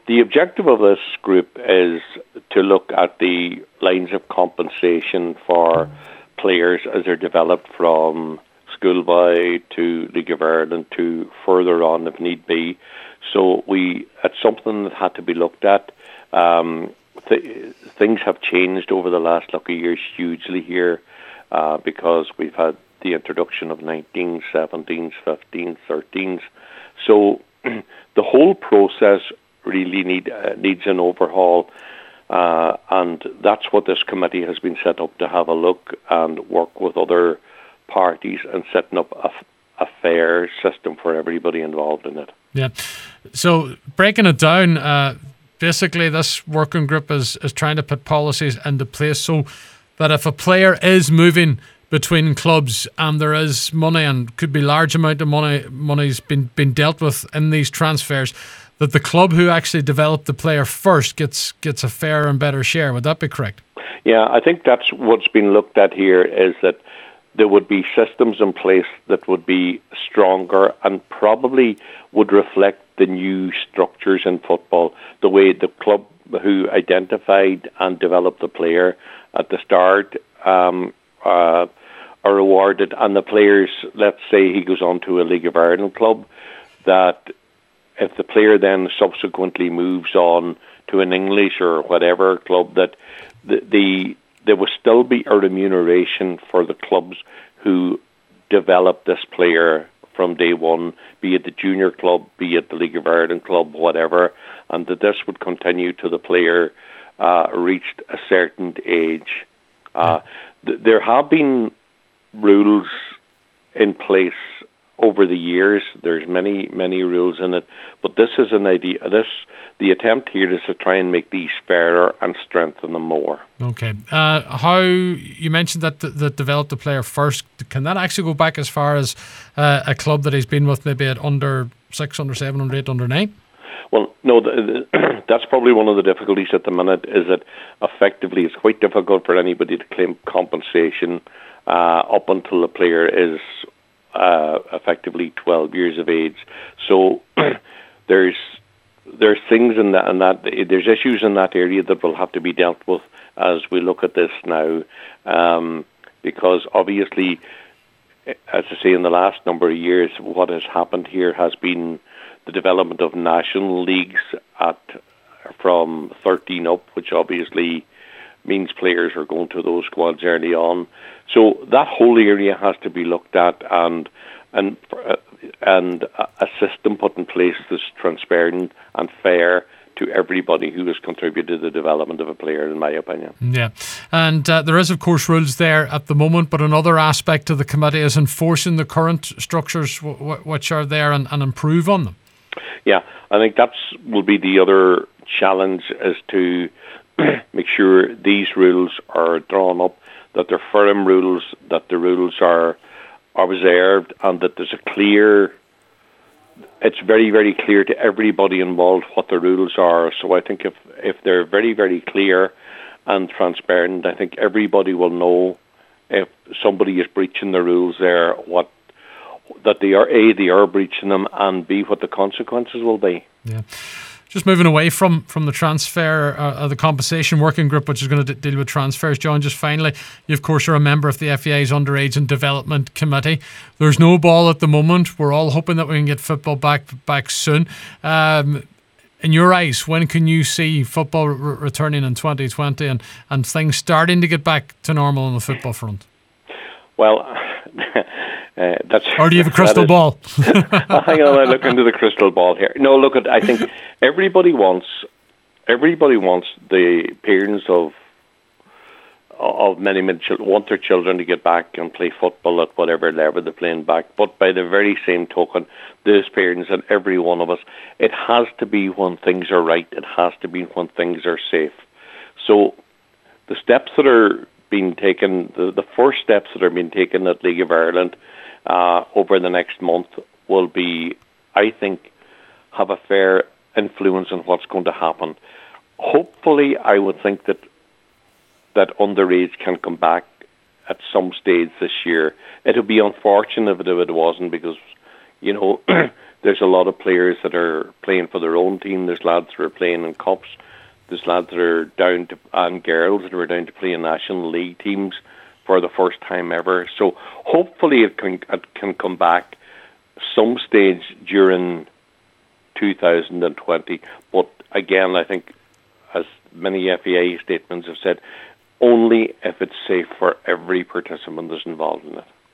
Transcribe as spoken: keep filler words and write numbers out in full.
the objective of this group is to look at the lines of compensation for players as they're developed from schoolboy to League of Ireland to further on if need be. So we it's something that had to be looked at. Um, th- things have changed over the last couple of years hugely here uh, because we've had the introduction of nineteens, seventeens, fifteens, thirteens. So the whole process really need uh, needs an overhaul. Uh, and that's what this committee has been set up to have a look and work with other parties and setting up a, a fair system for everybody involved in it. Yeah. So breaking it down, uh, basically this working group is, is trying to put policies into place so that if a player is moving between clubs and there is money and could be large amount of money money's been, been dealt with in these transfers, that the club who actually developed the player first gets gets a fair and better share. Would that be correct? Yeah, I think that's what's been looked at here, is that there would be systems in place that would be stronger and probably would reflect the new structures in football, the way the club who identified and developed the player at the start um, uh, are rewarded, and the players, let's say he goes on to a League of Ireland club, that if the player then subsequently moves on to an English or whatever club, that the, the there will still be a remuneration for the clubs who developed this player from day one, be it the junior club, be it the League of Ireland club, whatever, and that this would continue till the player uh, reached a certain age. Uh, th- there have been rules in place over the years. There's many, many rules in it, but this is an idea. This the attempt here is to try and make these fairer and strengthen them more. Okay. Uh, how you mentioned that th- that developed the player first. Can that actually go back as far as uh, a club that he's been with, maybe at under six, under seven, under eight, under nine? Well, no, the, the, that's probably one of the difficulties at the minute, is that effectively it's quite difficult for anybody to claim compensation uh, up until the player is uh, effectively twelve years of age. So there's there's things in that, in that, there's issues in that area that will have to be dealt with as we look at this now, um, because obviously, as I say, in the last number of years, what has happened here has been the development of national leagues at from thirteen up, which obviously means players are going to those squads early on. So that whole area has to be looked at, and and uh, and a system put in place that's transparent and fair to everybody who has contributed to the development of a player, in my opinion. Yeah, and uh, there is, of course, rules there at the moment, but another aspect of the committee is enforcing the current structures w- w- which are there and, and improve on them. Yeah, I think that's will be the other challenge, is to make sure these rules are drawn up, that they're firm rules, that the rules are are observed, and that there's a clear, it's very, very clear to everybody involved what the rules are. So I think if, if they're very, very clear and transparent, I think everybody will know if somebody is breaching the rules there, what that they are, A, they are breaching them, and B, what the consequences will be. Yeah. Just moving away from, from the transfer, uh, the compensation working group, which is going to d- deal with transfers, John, just finally, you of course are a member of the F A I's Underage and Development Committee. There's no ball at the moment. We're all hoping that we can get football back back soon. Um, in your eyes, when can you see football re- returning in twenty twenty and, and things starting to get back to normal on the football front? Well, uh, that's... Or do you have a crystal is, ball? Hang on, I look into the crystal ball here. No, look, at, I think everybody wants everybody wants the parents of of many, many children want their children to get back and play football at whatever level they're playing back. But by the very same token, those parents and every one of us, it has to be when things are right. It has to be when things are safe. So the steps that are being taken, the, the first steps that are being taken at League of Ireland uh, over the next month will be, I think, have a fair influence on what's going to happen. Hopefully, I would think that that underage can come back at some stage this year. It would be unfortunate if it wasn't, because, you know, there's a lot of players that are playing for their own team. There's lads that are playing in cups. There's lads that are down to, and girls that are down to play in National League teams for the first time ever. So hopefully it can it can come back some stage during two thousand twenty. But again, I think, as many F A A statements have said, only if it's safe for every participant that's involved in it.